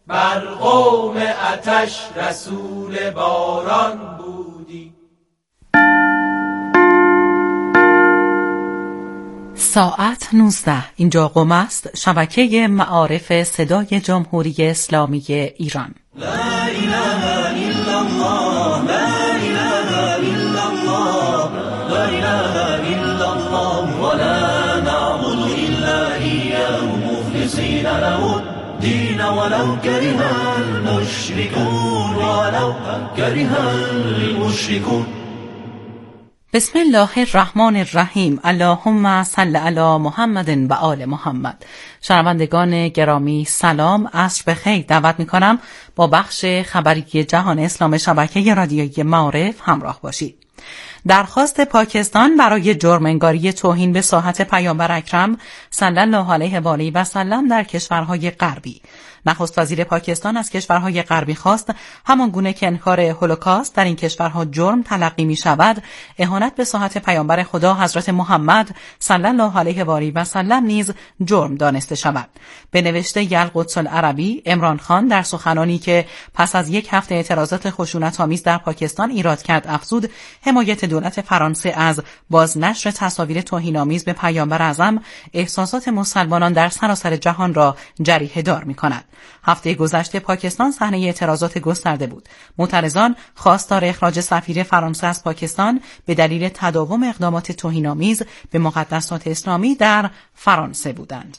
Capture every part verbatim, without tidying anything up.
بر قوم آتش رسول باران بودی. ساعت نوزده. اینجا قم است، شبکه معارف صدای جمهوری اسلامی ایران. لا اله الا الله، لا اله الا الله، لا اله الا الله، ولا نعبد الا اياه مخلصين له الدين ولو كره المشركون، ولو كره المشركون. بسم الله الرحمن الرحیم. اللهم صل علی محمد و آل محمد. شنوندگان گرامی سلام، عصر بخیر. دعوت میکنم با بخش خبری جهان اسلام شبکه رادیویی معارف همراه باشید. درخواست پاکستان برای جرم انگاری توهین به ساحت پیامبر اکرم صلی الله علیه و آله و سلم در کشورهای غربی. نخست وزیر پاکستان از کشورهای غربی خواست همان گونه که انکار هولوکاست در این کشورها جرم تلقی می شود، اهانت به ساحت پیامبر خدا حضرت محمد صلی الله علیه و آله و سلم نیز جرم دانسته شود. به نوشته القدس العربی، عمران خان در سخنانی که پس از یک هفته اعتراضات خشونت‌آمیز در پاکستان ایراد کرد افزود حمایت دولت فرانسه از بازنشر تصاویر توهین‌آمیز به پیامبر اعظم احساسات مسلمانان در سراسر جهان را جریحه دار می‌کند. هفته گذشته پاکستان صحنه اعتراضات گسترده بود. معترضان خواستار اخراج سفیر فرانسه از پاکستان به دلیل تداوم اقدامات توهین‌آمیز به مقدسات اسلامی در فرانسه بودند.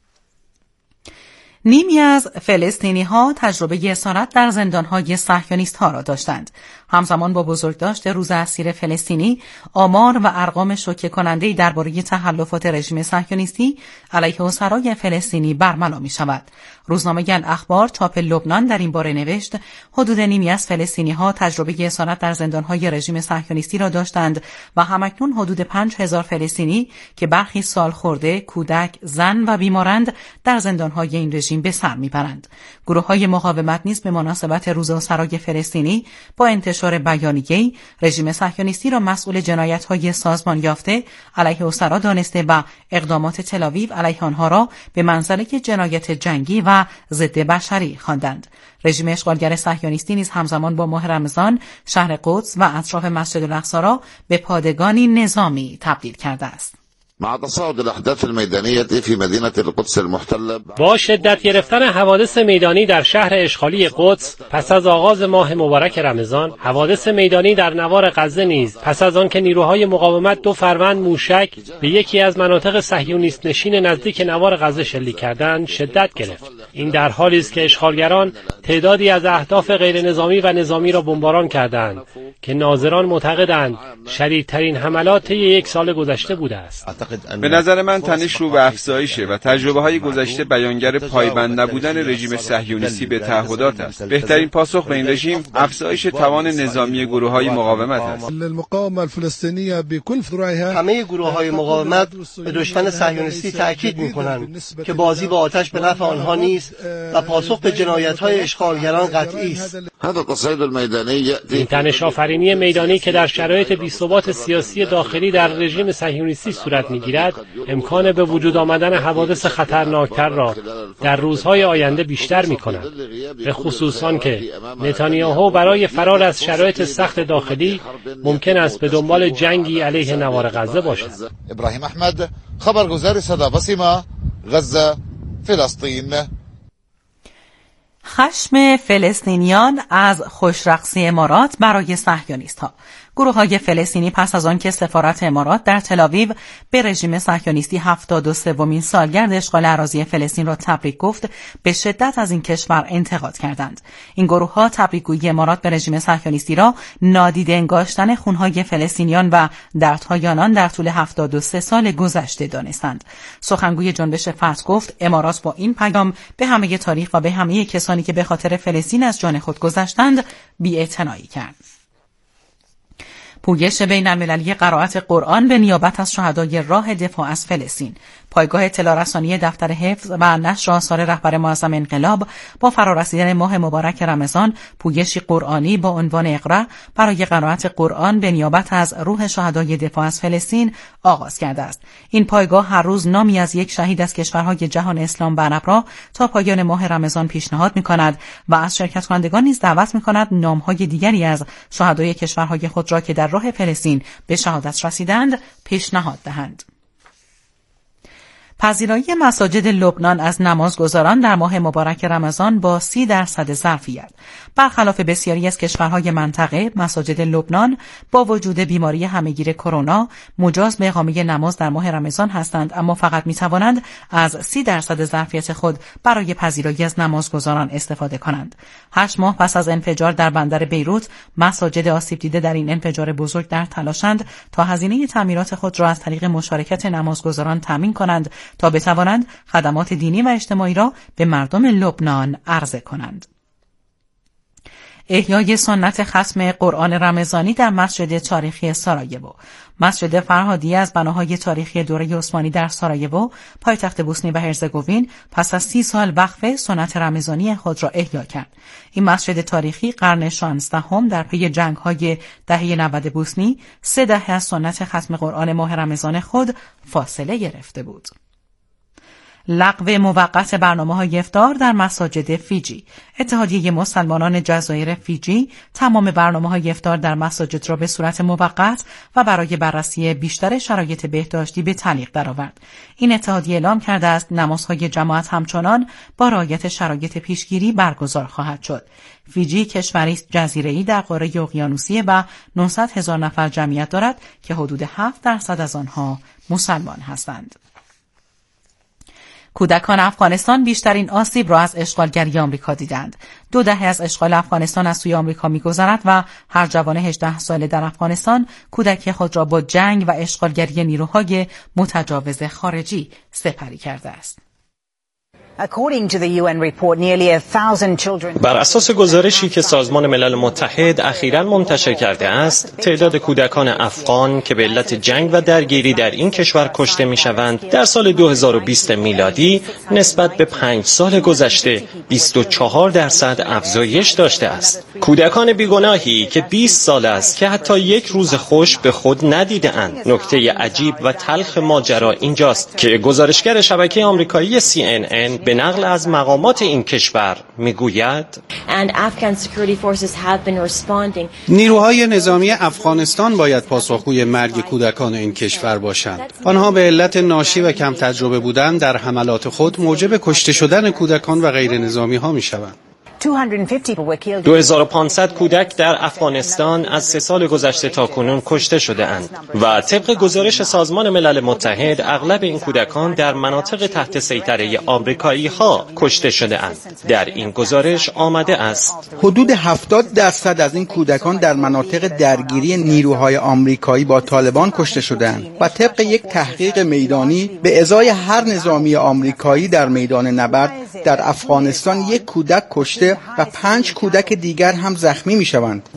نیمی از فلسطینی‌ها تجربه اسارت در زندان‌های صهیونیست‌ها را داشتند. همزمان با بزرگداشت روز اسیر فلسطینی، آمار و ارقام شوکه کننده‌ای درباره تخلفات رژیم صهیونیستی علیه اسرای فلسطینی برملا می‌شود. روزنامه الاخبار چاپ لبنان در این باره نوشت حدود نیمی از فلسطینی‌ها تجربه اسارت در زندان‌های رژیم صهیونیستی را داشتند و همکنون حدود پنج هزار فلسطینی که برخی سالخورده، کودک، زن و بیمارند در زندان‌های این رژیم به سر می‌برند. گروه‌های مقاومت نیز به مناسبت روز اسرای فلسطینی با انتشار بیانیه‌ای رژیم صهیونیستی را مسئول جنایت‌های سازمان یافته علیه اسرا دانسته و اقدامات تل‌آویو علیه آنها را به منزله جنایت جنگی و ضد بشری خواندند. رژیم اشغالگر صهیونیستی نیز همزمان با ماه رمضان شهر قدس و اطراف مسجد الاقصی را به پادگانی نظامی تبدیل کرده است. مع تصاعد الاحداث الميدانيه في مدينه القدس المحتله، با شدت گرفتن حوادث میدانی در شهر اشغالی قدس پس از آغاز ماه مبارک رمضان، حوادث میدانی در نوار غزه نیز پس از آن که نیروهای مقاومت دو فروند موشک به یکی از مناطق صهیونیست نشین نزدیک نوار غزه شلیک کردند شدت گرفت. این در حالی است که اشغالگران تعدادی از اهداف غیر نظامی و نظامی را بمباران کردند که ناظران معتقدند شدیدترین حملات طی یک سال گذشته بوده است. به نظر من تنش رو به افزایشه و تجربه های گذشته بیانگر پایبند نبودن رژیم صهیونیستی به تعهدات است. بهترین پاسخ به این رژیم افزایش توان نظامی گروه های مقاومت است. همه گروه های مقاومت به دشمن صهیونیستی تأکید می‌کنند که بازی با آتش به نفع آنها نیست و پاسخ به جنایت های اشغالگران قطعی است. این تنش آفرینی میدانی که در شرایط بی‌ثبات سیاسی داخلی در رژیم صهیونیستی صورت می‌گیرد، امکان به وجود آمدن حوادث خطرناکتر را در روزهای آینده بیشتر می‌کند. به خصوص آن که نتانیاهو برای فرار از شرایط سخت داخلی ممکن است به دنبال جنگی علیه نوار غزه باشد. ابراهیم احمد، خبرگزار صدا بسیما، غزه، فلسطین. خشم فلسطینیان از خوشرقصی امارات برای صهیونیست‌ها. گروه‌های فلسطینی پس از آن که سفارت امارات در تل‌آویو به رژیم صهیونیستی هفتاد و سومین سالگرد اشغال اراضی فلسطین را تبریک گفت، به شدت از این کشور انتقاد کردند. این گروه‌ها تبریک‌گویی امارات به رژیم صهیونیستی را نادیده انگاشتن خون‌های فلسطینیان و دردهای آنان در طول هفتاد و سه سال گذشته دانستند. سخنگوی جنبش فتح گفت امارات با این پیام به همه تاریخ و به همه کسانی که به خاطر فلسطین از جان خود گذشتند بی‌اعتنایی کرد. پویش بین المللی قرائت قرآن به نیابت از شهدای راه دفاع از فلسطین. پایگاه اطلاع رسانی دفتر حفظ و نشر آثار رهبر معظم انقلاب با فرارسیدن ماه مبارک رمضان پویشی قرآنی با عنوان اقرا برای قرائت قرآن به نیابت از روح شهدای دفاع از فلسطین آغاز کرده است. این پایگاه هر روز نامی از یک شهید از کشورهای جهان اسلام برنب را تا پایان ماه رمضان پیشنهاد می‌کند و از شرکت کنندگان نیز دعوت می‌کند نام‌های دیگری از شهدای کشورهای خود را که در راه فلسطین به شهادت رسیدند پیشنهاد دهند. پذیرایی مساجد لبنان از نمازگزاران در ماه مبارک رمضان با سی درصد ظرفیت. برخلاف بسیاری از کشورهای منطقه، مساجد لبنان با وجود بیماری همهگیر کرونا مجاز به اقامه نماز در ماه رمضان هستند، اما فقط می توانند از سی درصد ظرفیت خود برای پذیرایی از نمازگزاران استفاده کنند. هشت ماه پس از انفجار در بندر بیروت، مساجد آسیب دیده در این انفجار بزرگ در تلاشند تا هزینه تعمیرات خود را از طریق مشارکت نمازگزاران تامین کنند تا بتوانند خدمات دینی و اجتماعی را به مردم لبنان عرضه کنند. احیای سنت ختم قرآن رمضانی در مسجد تاریخی سارایوو. مسجد فرهادی از بناهای تاریخی دوره عثمانی در سارایوو، پایتخت بوسنی و هرزگوین، پس از سی سال وقفه سنت رمضانی خود را احیا کرد. این مسجد تاریخی قرن شانزدهم در پی جنگ‌های دهه نود بوسنی سه دهه از سنت ختم قرآن ماه رمضان خود فاصله گرفته بود. لغو موقت برنامه‌های افطار در مساجد فیجی. اتحادیه مسلمانان جزایر فیجی تمام برنامه‌های افطار در مساجد را به صورت موقت و برای بررسی بیشتر شرایط بهداشتی به تعلیق درآورد. این اتحادیه اعلام کرده است نمازهای جماعت همچنان با رعایت شرایط پیشگیری برگزار خواهد شد. فیجی کشوری جزیره‌ای در قاره اقیانوسیه و نهصد هزار نفر جمعیت دارد که حدود هفت درصد از آنها مسلمان هستند. کودکان افغانستان بیشترین آسیب را از اشغالگری آمریکا دیدند. دو دهه از اشغال افغانستان از سوی آمریکا می‌گذرد و هر جوان هجده ساله در افغانستان کودکی خود را با جنگ و اشغالگری نیروهای متجاوز خارجی سپری کرده است. بر اساس گزارشی که سازمان ملل متحد اخیراً منتشر کرده است، تعداد کودکان افغان که به علت جنگ و درگیری در این کشور کشته می‌شوند، در سال دو هزار و بیست میلادی نسبت به پنج سال گذشته بیست و چهار درصد افزایش داشته است. کودکان بیگناهی که بیست سال است که حتی یک روز خوش به خود ندیده‌اند. نکته عجیب و تلخ ماجرا اینجاست که گزارشگر شبکه آمریکایی سی ان ان به نقل از مقامات این کشور میگوید نیروهای نظامی افغانستان باید پاسخگوی مرگ کودکان این کشور باشند. آنها به علت ناشی و کم تجربه بودن در حملات خود موجب کشته شدن کودکان و غیر نظامی ها میشوند. دو هزار و پانصد کودک در افغانستان از سه سال گذشته تا کنون کشته شده اند و طبق گزارش سازمان ملل متحد اغلب این کودکان در مناطق تحت سیطره آمریکایی ها کشته شده اند. در این گزارش آمده است حدود هفتاد درصد از این کودکان در مناطق درگیری نیروهای آمریکایی با طالبان کشته شده اند و طبق یک تحقیق میدانی به ازای هر نظامی آمریکایی در میدان نبرد در افغانستان یک کودک کشته و پنج کودک دیگر هم زخمی می شوند.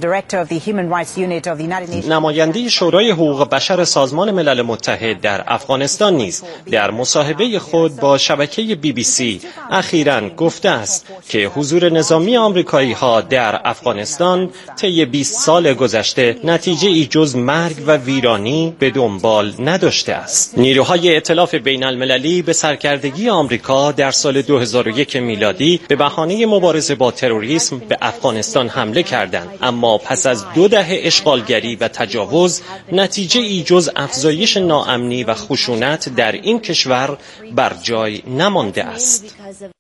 نماینده شورای حقوق بشر سازمان ملل متحد در افغانستان نیز در مصاحبه خود با شبکه بی بی سی اخیراً گفته است که حضور نظامی آمریکایی ها در افغانستان طی بیست سال گذشته نتیجه ای جز مرگ و ویرانی به دنبال نداشته است. نیروهای ائتلاف بین المللی به سرکردگی آمریکا در سال دو هزار و یک میلادی به بهانه مبارزه با تروریسم به افغانستان حمله کردند، اما پس از دو دهه اشغالگری و تجاوز نتیجه ای جز افزایش ناامنی و خشونت در این کشور بر جای نمانده است.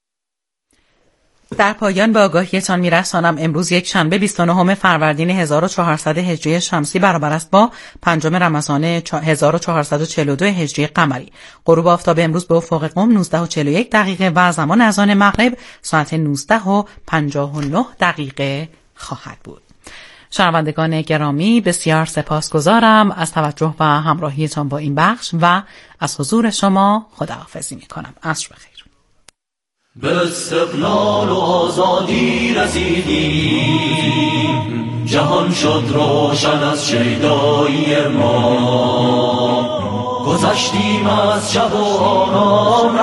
در پایان به آگاهیتان میرسانم امروز یک شنبه بیست و نهم فروردین هزار و چهارصد هجری شمسی برابر است با پنجم رمضان هزار و چهارصد و چهل و دو هجری قمری. غروب آفتاب امروز به افق قم نوزده و چهل و یک دقیقه و زمان اذان مغرب ساعت نوزده و پنجاه و نه دقیقه خواهد بود. شنوندگان گرامی، بسیار سپاسگزارم از توجه و همراهیتان با این بخش و از حضور شما خداحافظی می‌کنم. عصر بخیر. به استقلال و آزادی رسیدیم، جهان شد روشن از شیدایی ما. گذشتیم از شب و آرام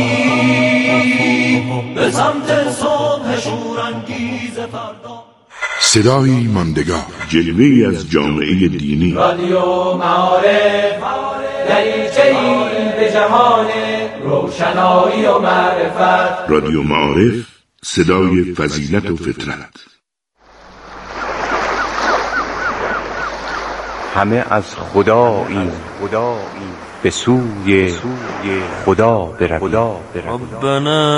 رفتیم به سمت صبح شورانگیز فردا. صدایی ماندگار، جلوه‌ای از جامعه دینی. رادیو معارف دریچه‌ای به جهان روشنایی و معرفت. رادیو معارف، صدای فضیلت و فطرت. همه از خدایی به سوی خدا برویم. ربنا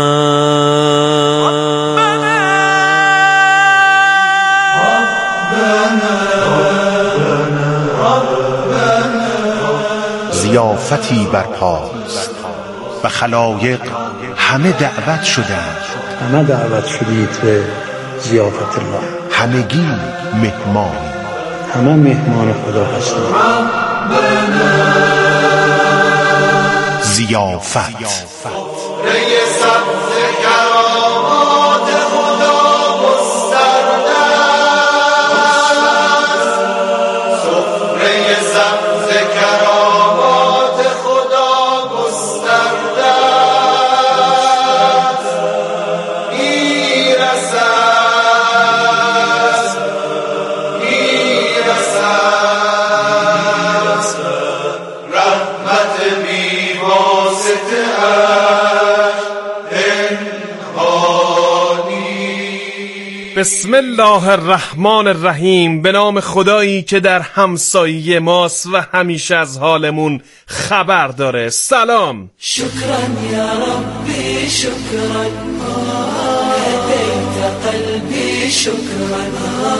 ضیافتی برپاست و خلایق همه دعوت شدند. همه دعوت شدید به ضیافت الله. همگی مهمان، همه مهمان خدا هستند. ضیافت بسم الله الرحمن الرحیم. به نام خدایی که در همسایه ماست و همیشه از حالمون خبر داره. سلام. شکران یا ربی شکران هدیت قلبی شکران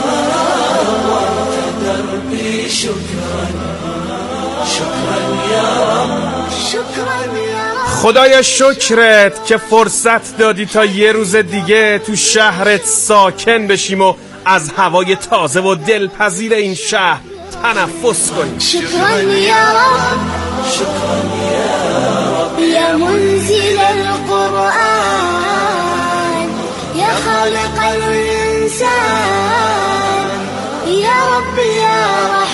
نورت دربی شکران شکران یا رب شکران یا خدایا شکرت که فرصت دادی تا یه روز دیگه تو شهرت ساکن بشیم و از هوای تازه و دلپذیر این شهر تنفس کنیم. شکران یا رب شکران یا رب یا منزل القرآن یا خالق الانسان یا رب یا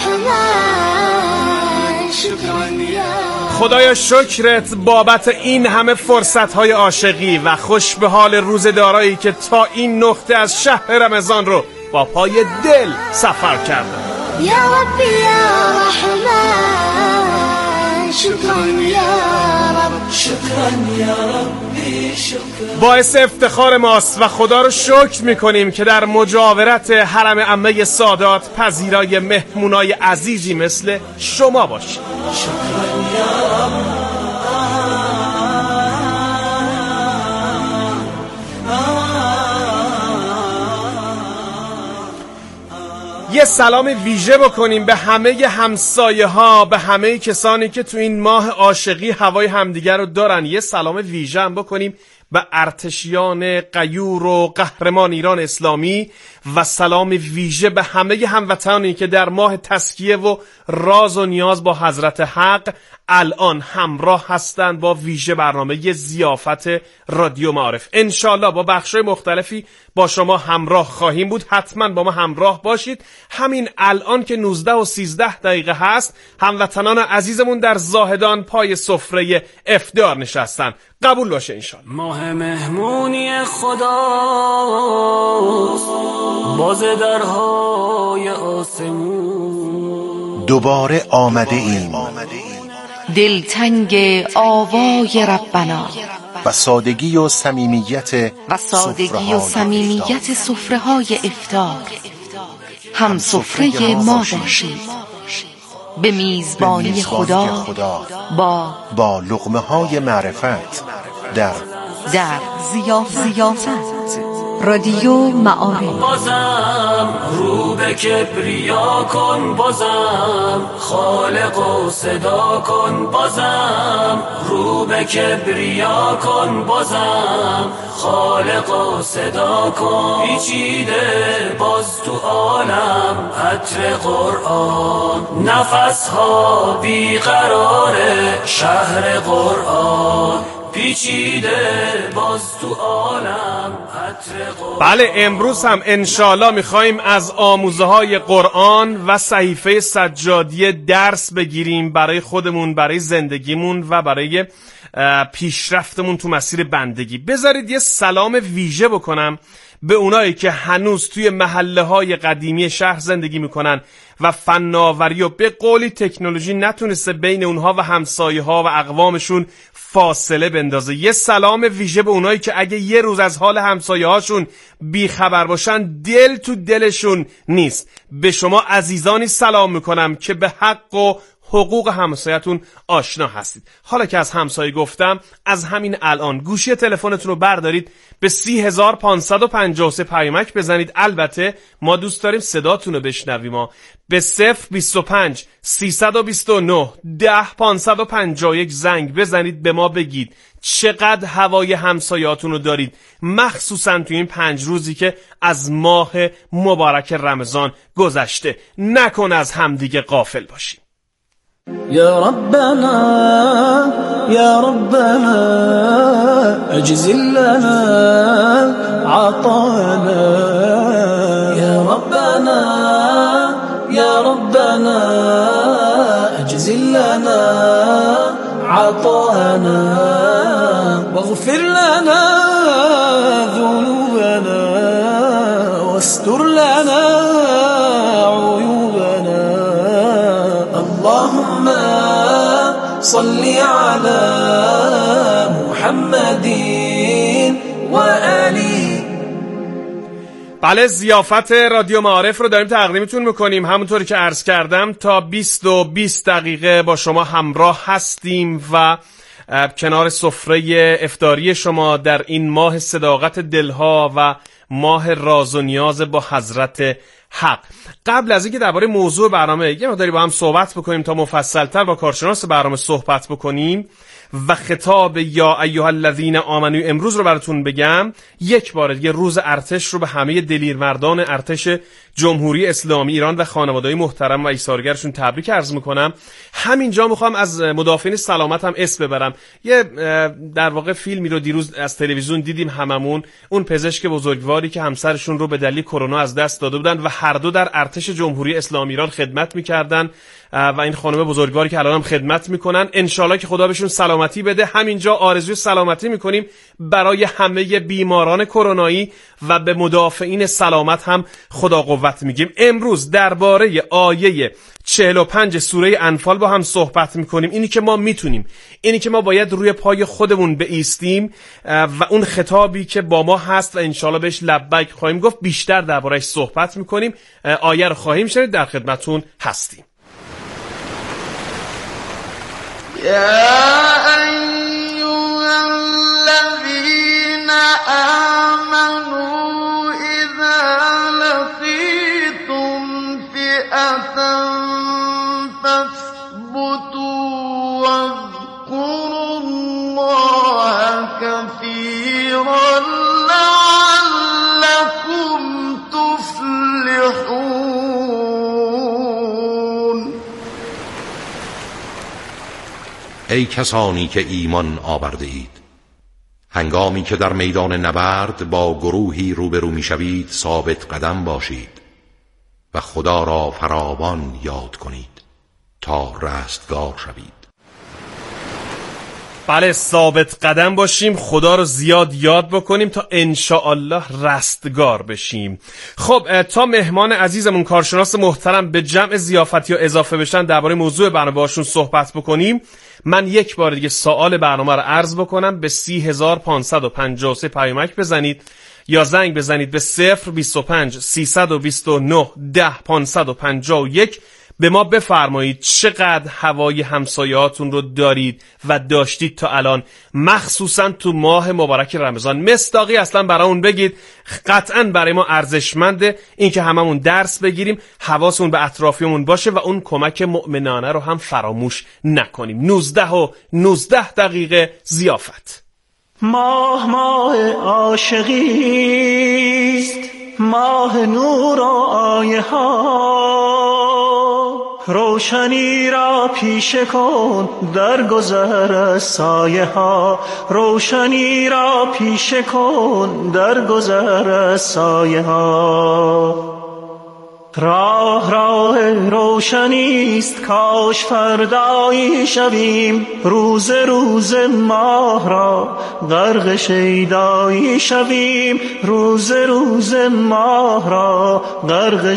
رحمان شکران یا خدایا شکرت بابت این همه فرصت‌های عاشقی و خوش به حال روزدارایی که تا این نقطه از شهر رمضان رو با پای دل سفر کردن. یا رب یا رحمان شکران یا رب شکران یا ربی شکران. باعث افتخار ماست و خدا رو شکر میکنیم که در مجاورت حرم عمه سادات پذیرای مهمونای عزیزی مثل شما باشید. شکران یا رب. یه سلام ویژه بکنیم به همه همسایه ها، به همه کسانی که تو این ماه عاشقی هوای همدیگر رو دارن. یه سلام ویژه هم بکنیم به ارتشیان غیور و قهرمان ایران اسلامی و سلام ویژه به همه هموطنانی که در ماه تزکیه و راز و نیاز با حضرت حق الان همراه هستند با ویژه برنامه ضیافت رادیو معارف. انشالله با بخشای مختلفی با شما همراه خواهیم بود. حتما با ما همراه باشید. همین الان که نوزده و سیزده دقیقه هست هموطنان عزیزمون در زاهدان پای سفره افطار نشستن. قبول باشه انشالله. ماه مهمونی خدا باز درهای آسمون دوباره آمده ایم، دلتنگ آوای ربنا و سادگی و صمیمیت و سادگی و صمیمیت سفره‌های افطار. هم سفره ما باشید به میزبانی خدا با با لقمه های معرفت در در ضیافت رادیو معارف. بازم رو به کبریا کن، بازم خالق و صدا کن، بازم رو به کبریا کن، بازم خالق و صدا کن. پیچیده باز تو عالم عطر قرآن، نفس ها بیقراره شهر قرآن. پیچیده باز تو عالم بله امروز هم انشالله میخواییم از آموزه های قرآن و صحیفه سجادیه درس بگیریم برای خودمون، برای زندگیمون و برای پیشرفتمون تو مسیر بندگی. بذارید یه سلام ویژه بکنم به اونایی که هنوز توی محله های قدیمی شهر زندگی میکنن و فناوری و به قولی تکنولوژی نتونسته بین اونها و همسایه ها و اقوامشون فاصله بندازه. یه سلام ویژه به اونایی که اگه یه روز از حال همسایه هاشون بی خبر باشن دل تو دلشون نیست. به شما عزیزانی سلام میکنم که به حق و حقوق همسایتون آشنا هستید. حالا که از همسایه گفتم، از همین الان گوشی تلفنتون رو بردارید، به سی هزار پانصد و پنجاه و سه پیامک بزنید. البته ما دوست داریم صداتون رو بشنویم. ما به صفر بیست و پنج سیصد و بیست و نه ده پانصد و پنجاه و یک زنگ بزنید، به ما بگید چقدر هوای همسایه‌هاتون رو دارید، مخصوصا تو این پنج روزی که از ماه مبارک رمضان گذشته. نکن از همدیگه غافل باشیم. يا ربنا يا ربنا أجزل لنا عطانا يا ربنا يا ربنا أجزل لنا عطانا واغفر لنا ذنوبنا واستر لنا عيوبنا اللهم صل على محمد و آله. بله ضیافت رادیو معارف رو داریم تقدیمتون میکنیم. همونطوری که عرض کردم تا بیست و بیست دقیقه با شما همراه هستیم و کنار سفره افطاری شما در این ماه صداقت دلها و ماه راز و نیاز با حضرت حق. قبل از اینکه درباره موضوع برنامه یه مقداری با هم صحبت بکنیم تا مفصل‌تر با کارشناس برنامه صحبت بکنیم و خطاب یا ایها الذین آمنو امروز رو براتون بگم، یک بار دیگه روز ارتش رو به همه دلیرمردان ارتش جمهوری اسلامی ایران و خانواده‌های محترم و ایثارگرشون تبریک عرض میکنم. همینجا میخوام از مدافعین سلامت هم اسم ببرم. یه در واقع فیلمی رو دیروز از تلویزیون دیدیم هممون، اون پزشک بزرگواری که همسرشون رو به دلیل کرونا از دست داده بودن و هر دو در ارتش جمهوری اسلامی ایران خدمت میکردن و این خانم بزرگواری که الان هم خدمت میکنن، انشالله که خدا بهشون سلامتی بده. همینجا آرزوی سلامتی میکنیم برای همه بیماران کرونایی و به مدافعین سلامت هم خدا قوت میگیم. امروز درباره آیه چهل و پنج سوره انفال با هم صحبت میکنیم. اینی که ما میتونیم، اینی که ما باید روی پای خودمون بایستیم و اون خطابی که با ما هست و انشالله بهش لبیک خواهیم گفت بیشتر دربارهش صحبت میکنیم. آیه رو خواهیم شنید، در خدمتون هستیم. يا أيها الذين آمنوا إذا لقيتم فئة فاثبتوا واذكروا الله كثيرا لعلكم تفلحون. ای کسانی که ایمان آورده اید، هنگامی که در میدان نبرد با گروهی روبرو میشوید ثابت قدم باشید و خدا را فراوان یاد کنید تا رستگار شوید. بله ثابت قدم باشیم، خدا رو زیاد یاد بکنیم تا انشاءالله رستگار بشیم. خب تا مهمان عزیزمون کارشناس محترم به جمع ضیافتی ها اضافه بشن درباره موضوع برنامه باشون صحبت بکنیم، من یک بار دیگه سوال برنامه رو عرض بکنم. به سی هزار پانصد و پنجاه و سه پیامک بزنید یا زنگ بزنید به صفر بیست و پنج سیصد و بیست و نه ده پانصد و پنجاه و یک. به ما بفرمایید چقدر هوای همسایه‌هاتون رو دارید و داشتید تا الان، مخصوصا تو ماه مبارک رمضان. مصداقی اصلا برامون بگید، قطعا برای ما ارزشمنده این که هممون درس بگیریم، حواسمون به اطرافیمون باشه و اون کمک مؤمنانه رو هم فراموش نکنیم. نوزده و نوزده دقیقه ضیافت. ماه ماه عاشقیست، ماه نور و آیه ها، روشنی را پیشه کن در گذر از سایه ها، روشنی را پیشه کن در گذر از سایه ها. راه راه روشنیست کاش فردایی شویم، روز روز ماه را غرق شیدایی شویم، روز روز ماه را غرق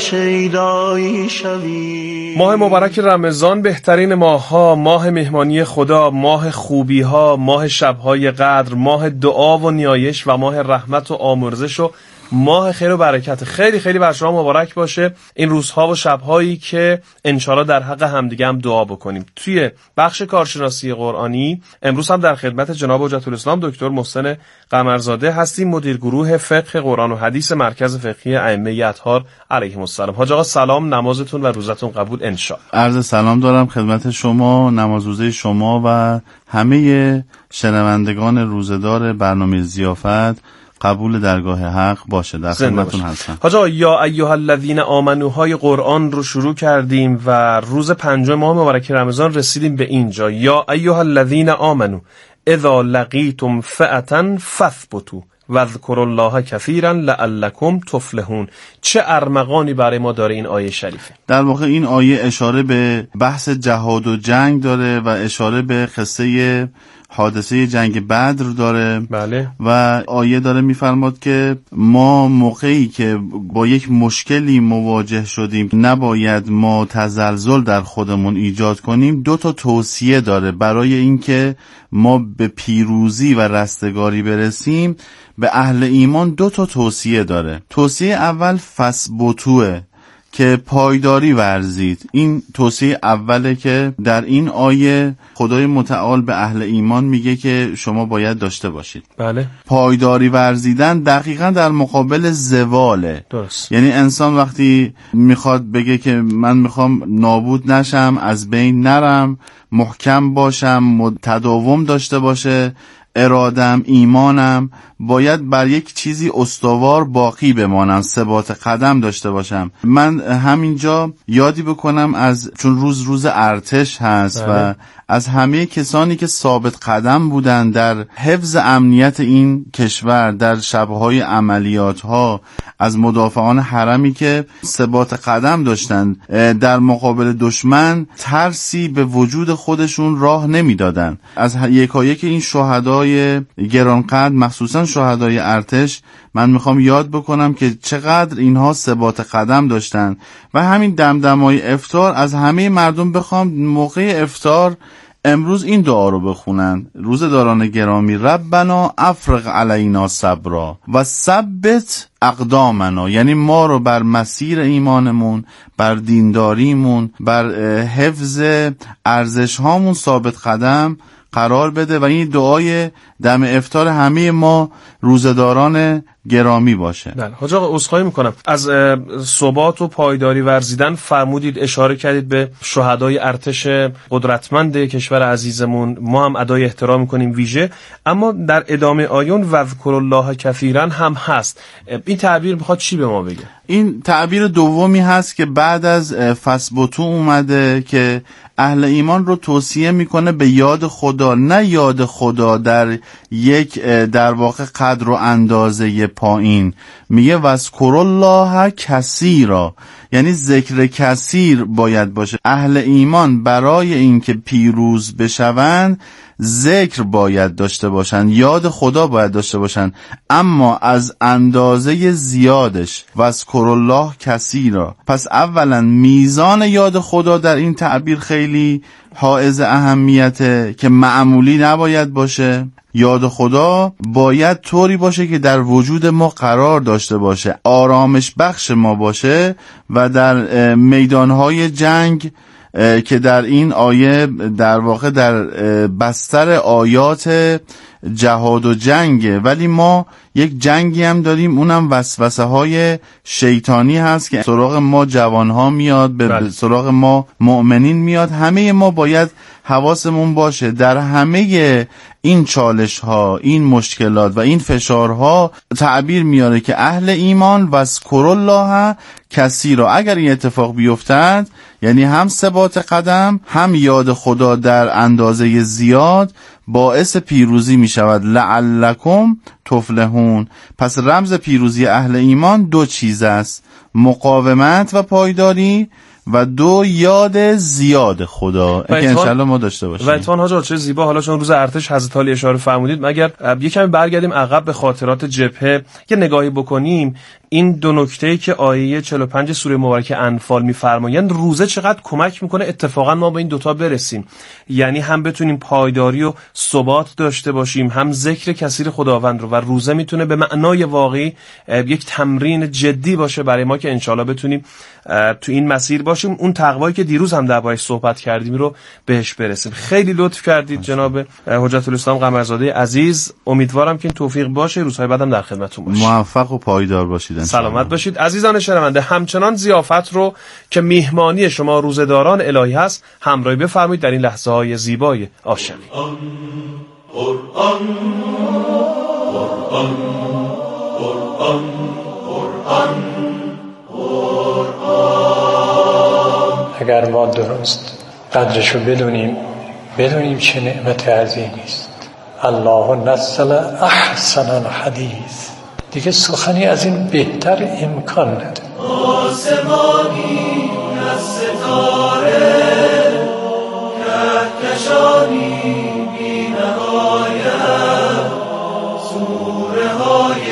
شیدایی شویم. ماه مبارک رمضان بهترین ماه‌ها، ماه مهمانی خدا، ماه خوبی‌ها، ماه شب‌های قدر، ماه دعا و نیایش و ماه رحمت و آمرزش و ماه خیر و برکت. خیلی خیلی بر شما مبارک باشه این روزها و شب‌هایی که انشالله در حق همدیگه هم دعا بکنیم. توی بخش کارشناسی قرآنی امروز هم در خدمت جناب حجت الاسلام دکتر محسن قمرزاده هستیم، مدیر گروه فقه قرآن و حدیث مرکز فقهی ائمه اطهار علیهم السلام. حاج آقا سلام، نمازتون و روزتون قبول انشاءالله. عرض سلام دارم خدمت شما، نماز روزه شما و همه شنوندگان روزدار برنامه ضیافت قبول درگاه حق باشه. در خدمتتون هستم. حاج آقا یا ایها الذین آمنو های قرآن رو شروع کردیم و روز پنجم ماه مبارک رمضان رسیدیم به اینجا. یا ایها الذین آمنو اذا لقیتم فئة فثبتوا واذکروا الله کثیرا لعلکم تفلحون. چه ارمغانی برای ما داره این آیه شریفه؟ در واقع این آیه اشاره به بحث جهاد و جنگ داره و اشاره به قصه حادثه جنگ بدر داره. بله. و آیه داره میفرماد که ما موقعی که با یک مشکلی مواجه شدیم نباید ما تزلزل در خودمون ایجاد کنیم. دو تا توصیه داره برای اینکه ما به پیروزی و رستگاری برسیم. به اهل ایمان دو تا توصیه داره. توصیه اول فثبتوه که پایداری ورزید. این توصیه اوله که در این آیه خدای متعال به اهل ایمان میگه که شما باید داشته باشید. بله. پایداری ورزیدن دقیقاً در مقابل زواله. درست. یعنی انسان وقتی میخواد بگه که من میخوام نابود نشم، از بین نرم، محکم باشم، تداوم داشته باشه، ارادم، ایمانم باید بر یک چیزی استوار باقی بمانم، ثبات قدم داشته باشم. من همینجا یادی بکنم از، چون روز روز ارتش هست و از همه کسانی که ثابت قدم بودن در حفظ امنیت این کشور در شبهای عملیات ها، از مدافعان حرمی که ثبات قدم داشتن در مقابل دشمن، ترسی به وجود خودشون راه نمیدادن. از یکایک این شهدای گرانقدر، مخصوصا شهدای ارتش، من میخوام یاد بکنم که چقدر اینها ثبات قدم داشتن. و همین دمدمای افطار از همه مردم بخوام موقع افطار امروز این دعا رو بخونن. روزداران گرامی، ربنا افرغ علینا صبرا و ثبت اقدامنا، یعنی ما رو بر مسیر ایمانمون، بر دینداریمون، بر حفظ ارزش هامون ثابت قدم قرار بده. و این دعای دم افطار همه ما روزداران گرامی باشه. بله. حاج آقا عذرخواهی میکنم از ثبات و پایداری ورزیدن فرمودید، اشاره کردید به شهدای ارتش قدرتمند کشور عزیزمون، ما هم ادای احترام میکنیم ویژه. اما در ادامه آیون واذکروا الله کثیرا هم هست. این تعبیر میخواد چی به ما بگه؟ این تعبیر دومی هست که بعد از فثبتوا اومده که اهل ایمان رو توصیه میکنه به یاد خدا، نه یاد خدا در یک در واقع قدر و اندازه پایین. میگه واذکروا الله کثیرا، یعنی ذکر کثیر باید باشه. اهل ایمان برای اینکه پیروز بشوند ذکر باید داشته باشن، یاد خدا باید داشته باشن، اما از اندازه زیادش. واذکروا الله کثیرا. پس اولا میزان یاد خدا در این تعبیر خیلی حائز اهمیته که معمولی نباید باشه. یاد خدا باید طوری باشه که در وجود ما قرار داشته باشه، آرامش بخش ما باشه و در میدانهای جنگ که در این آیه در واقع در بستر آیات جهاد و جنگه، ولی ما یک جنگی هم داریم، اونم وسوسه های شیطانی هست که سراغ ما جوانها میاد، به بله. سراغ ما مؤمنین میاد. همه ما باید حواسمون باشه در همه این چالش ها، این مشکلات و این فشارها تعبیر میاره که اهل ایمان وذکر الله کثیرا، اگر این اتفاق بیفتد یعنی هم ثبات قدم هم یاد خدا در اندازه زیاد باعث پیروزی می شود. لعلکم تفلحون. پس رمز پیروزی اهل ایمان دو چیز است: مقاومت و پایداری و دو یاد زیاد خدا که انشالله ما داشته باشیم. و اتفاقا حاج چه زیبا، حالا چون روز ارتش حضرت علی اشاره فرمودید، مگر یه کمی برگردیم عقب به خاطرات جبهه یه نگاهی بکنیم. این دو نکته‌ای که آیه چهل و پنج سوره مبارکه انفال می‌فرمایند روزه چقدر کمک میکنه اتفاقا ما به این دوتا برسیم، یعنی هم بتونیم پایداری و ثبات داشته باشیم، هم ذکر کثیر خداوند رو. و روزه میتونه به معنای واقعی یک تمرین جدی باشه برای ما که انشالله بتونیم تو این مسیر باشیم، اون تقوایی که دیروز هم دربارش صحبت کردیم رو بهش برسیم. خیلی لطف کردید جناب حجت الاسلام قمرزاده عزیز. امیدوارم که این توفیق باشه، روزهای بعدم در خدمتتون باشیم. موفق و پایدار باشید. سلامت باشید. عزیزان شنونده، همچنان ضیافت رو که میهمانی شما روزداران الهی هست همراهی بفرمایید در این لحظه های زیبای عاشقی. قرآن قرآن قرآن قرآن قرآن. اگر ما درست قدرشو بدونیم، بدونیم چه نعمت عظیمی است. الله نزل احسن الحدیث. دیگه سخنی از این بهتر امکان نداره. آسمانی از ستاره کهکشانی بی نهایت، سوره های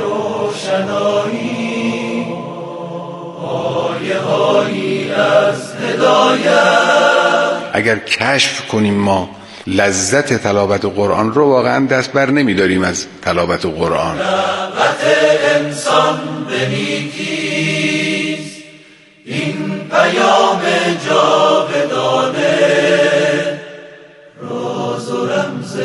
روشنایی، آیه هایی از هدایت. اگر کشف کنیم ما لذت تلاوت قرآن رو، واقعا دست بر نمی‌داریم از تلاوت قرآن. دعوت انسان به نیکیست، این پیام جاودانه، راز و رمز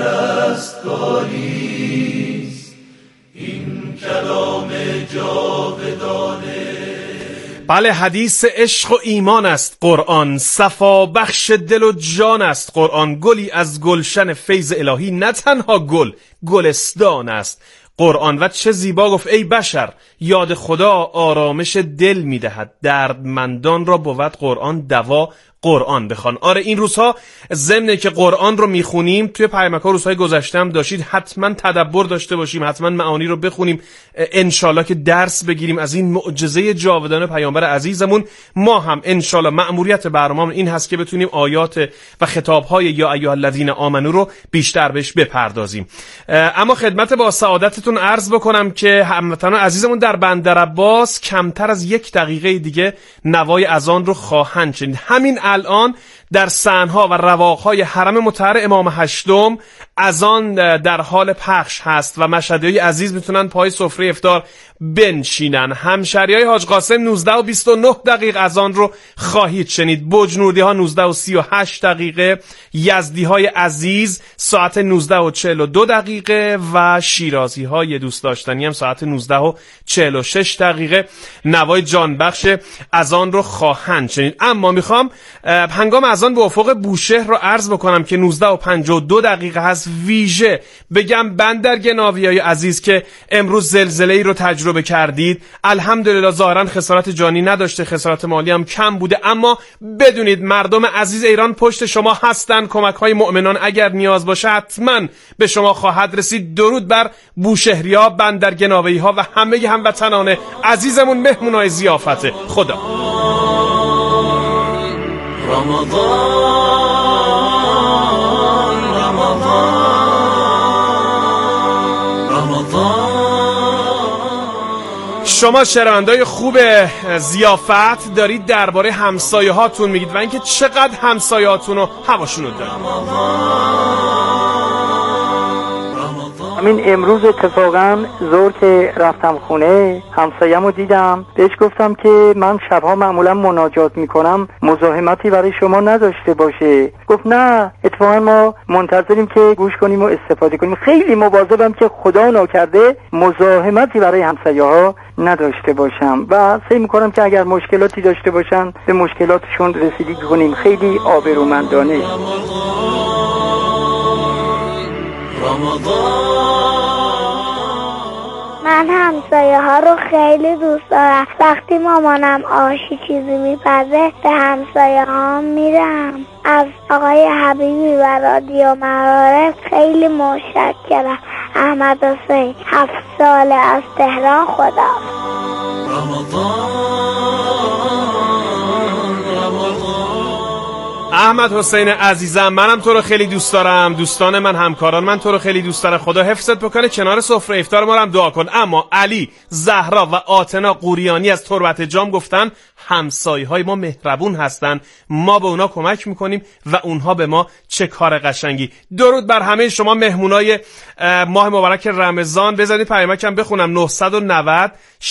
رستگاریست، این کلام جاودانه. بله، حدیث عشق و ایمان است قرآن، صفا بخش دل و جان است قرآن، گلی از گلشن فیض الهی، نه تنها گل، گلستان است قرآن. و چه زیبا گفت ای بشر، یاد خدا آرامش دل میدهد، دردمندان را بود قرآن دوا، قرآن بخوان. آره این روزها ضمن که قرآن رو میخونیم، توی پیامک‌ها روزهای گذشته هم داشتید، حتما تدبر داشته باشیم، حتما معانی رو بخونیم، انشالله که درس بگیریم از این معجزه جاودانه پیامبر عزیزمون. ما هم انشالله مأموریت برنامه‌مون این هست که بتونیم آیات و خطاب‌های یا ایها الذین آمنو رو بیشتر بهش بپردازیم. اما خدمت با سعادتتون عرض بکنم که هموطنان عزیزمون در بندرعباس کمتر از یک دقیقه دیگه نوای اذان رو خواهند شنید. همین الان در صحن‌ها و رواق‌های حرم مطهر امام هشتم اذان در حال پخش هست و مشهدی‌های عزیز میتونن پای سفره افطار بنشینن. همشهریای حاج قاسم نوزده و بیست و نه دقیقه اذان رو خواهید شنید. بجنوردی‌ها نوزده و سی و هشت دقیقه، یزدی‌های عزیز ساعت نوزده و چهل و دو دقیقه و شیرازی‌های دوست داشتنی هم ساعت نوزده و چهل و شش دقیقه نوای جانبخش اذان رو خواهند شنید. اما میخوام هنگام اذان به افق بوشهر رو عرض بکنم که نوزده و پنجاه و دو دقیقه هست. ویژه بگم بندرگناویای عزیز که امروز زلزله‌ای رو تجربه کردید، الحمدلله ظاهرا خسارت جانی نداشته، خسارت مالی هم کم بوده، اما بدونید مردم عزیز ایران پشت شما هستن. کمک‌های مؤمنان اگر نیاز باشه حتما به شما خواهد رسید. درود بر بوشهریا، بندرگناوی‌ها و همه هموطنان عزیزمون مهمونای ضیافت. خدا رمضان رمضان رمضان. شما شنوندای خوب ضیافت دارید درباره همسایه هاتون میگید و اینکه چقدر همسایه هاتون رو هواشون رو دارید. همین امروز اتفاقا ظهر که رفتم خونه همسایه‌مو دیدم، بهش گفتم که من شبها معمولا مناجات میکنم، مزاحمتی برای شما نداشته باشه. گفت نه، اتفاقا ما منتظریم که گوش کنیم و استفاده کنیم. خیلی مواظبم که خدا ناکرده مزاحمتی برای همسایه‌ها نداشته باشم و سعی میکنم که اگر مشکلاتی داشته باشن به مشکلاتشون رسیدگی کنیم، خیلی آبرومندانه. من همسایه ها رو خیلی دوست دارم. وقتی مامانم آشی چیزی میپزه به همسایه ها میرم. از آقای حبیبی و رادیو معارف خیلی متشکرم. احمد حسین، هفت ساله از تهران. خدا احمد حسین عزیزم، منم تو رو خیلی دوست دارم، دوستان من، همکاران من تو رو خیلی دوست دارم. خدا حفظت بکنه، کنار سفره افطار ما هم دعا کن. اما علی، زهرا و آتنا قوریانی از تربت جام گفتن همسایه های ما مهربون هستن، ما به اونا کمک میکنیم و اونها به ما. چه کار قشنگی. درود بر همه شما مهمونای ماه مبارک رمضان. بذارید پیامکم بخونم. نه نه صفر